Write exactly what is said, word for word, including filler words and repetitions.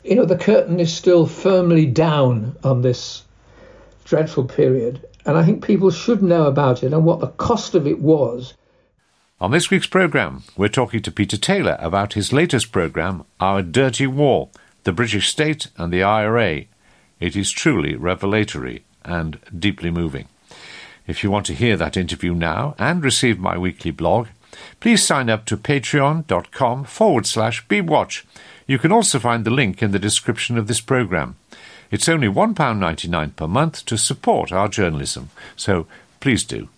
you know, the curtain is still firmly down on this dreadful period, and I think people should know about it and what the cost of it was. On this week's programme, we're talking to Peter Taylor about his latest programme, Our Dirty War, the British State and the I R A. It is truly revelatory and deeply moving. If you want to hear that interview now and receive my weekly blog, please sign up to patreon.com forward slash BeebWatch. You can also find the link in the description of this programme. It's only one pound ninety-nine per month to support our journalism, so please do.